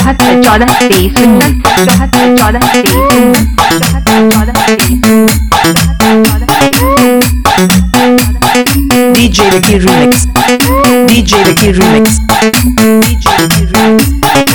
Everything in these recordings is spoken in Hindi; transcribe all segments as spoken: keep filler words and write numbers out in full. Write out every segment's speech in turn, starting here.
चौहत्तर चौदह तेईस उन्नीस चौहत्तर चौदह तेईस उन्नीस चौहत्तर चौदह तेईस D J Vicky Remix D J Vicky Remix D J Vicky Remix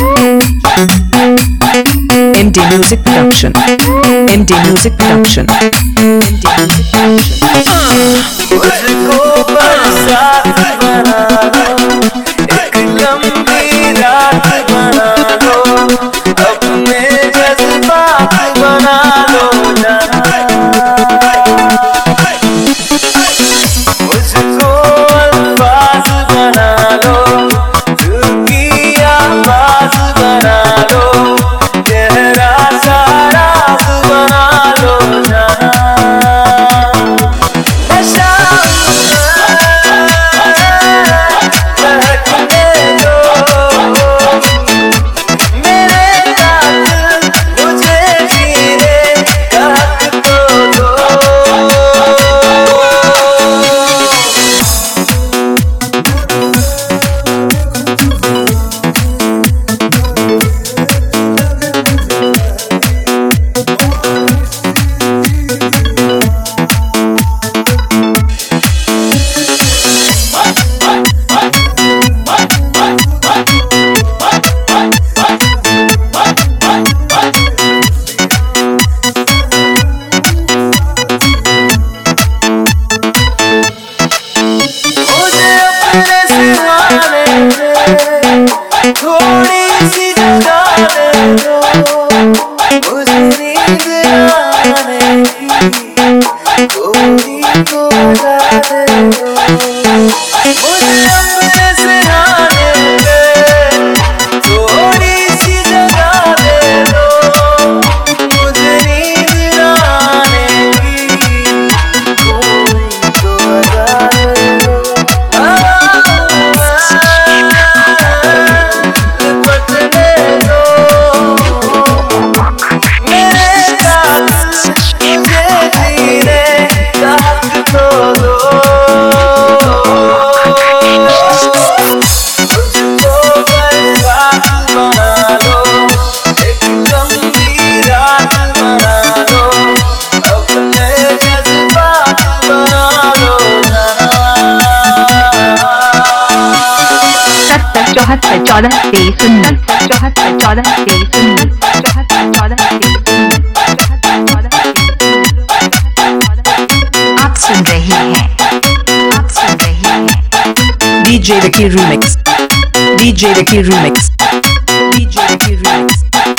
M D Music Production M D Music Production M D Music Production मुझको बरसात बना लो एक लंबी रात बना लो अपने जज्बात बना लो मुझको अल्फाज बना लो दिल की आवाज बना लो गहरा सा राज बना लो थोड़ी सी जगा दे दो मुझे नींद आने की थोड़ी तो बजा दे दो मुझे अपने से आने दे थोड़ी सी जगा दे दो मुझे नींद आने की थोड़ी तो बजा दे दो चौहत्तर चौदह तेईस उन्नीस चौहत्तर चौदह तेईस उन्नीस चौहत्तर चौदह तेईस उन्नीस आप सुन रहे हैं आप सुन रहे हैं D J Vicky Remix D J Vicky Remix D J Vicky Remix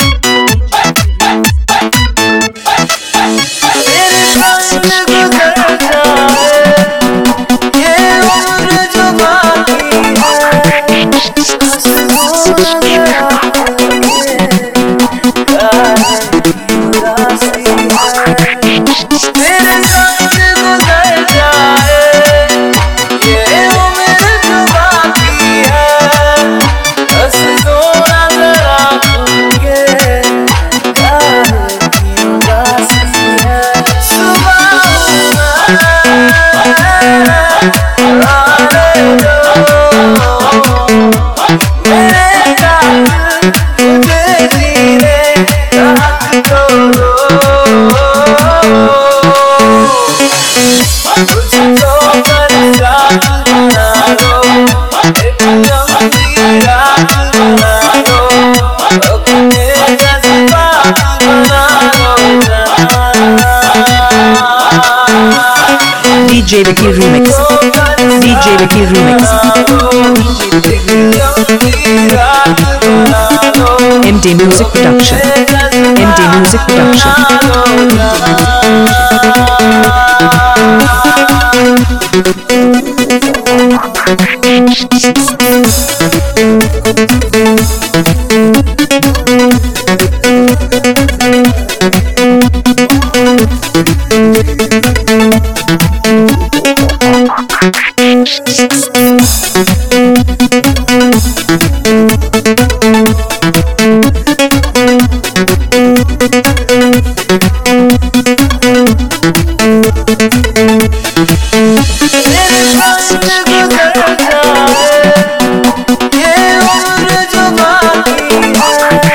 D J Vicky Remix D J Vicky Remix M D Music Production M D Music Production ये उम्र जो बाकी है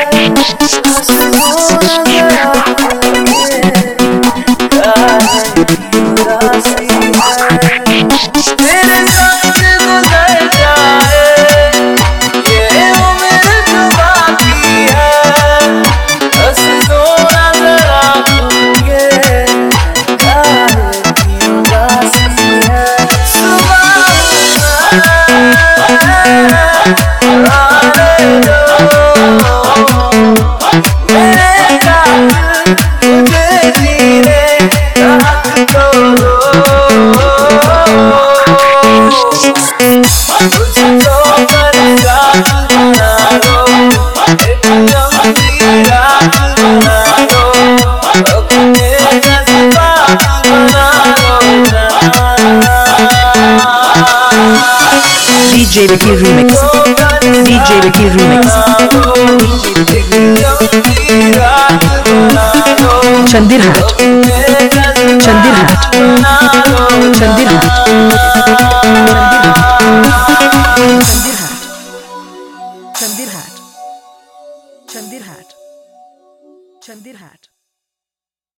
D J Vicky Remix. D J Vicky Remix. Chandirhat. Chandirhat. Chandirhat. Chandirhat. Chandirhat. Chandirhat. Chandirhat.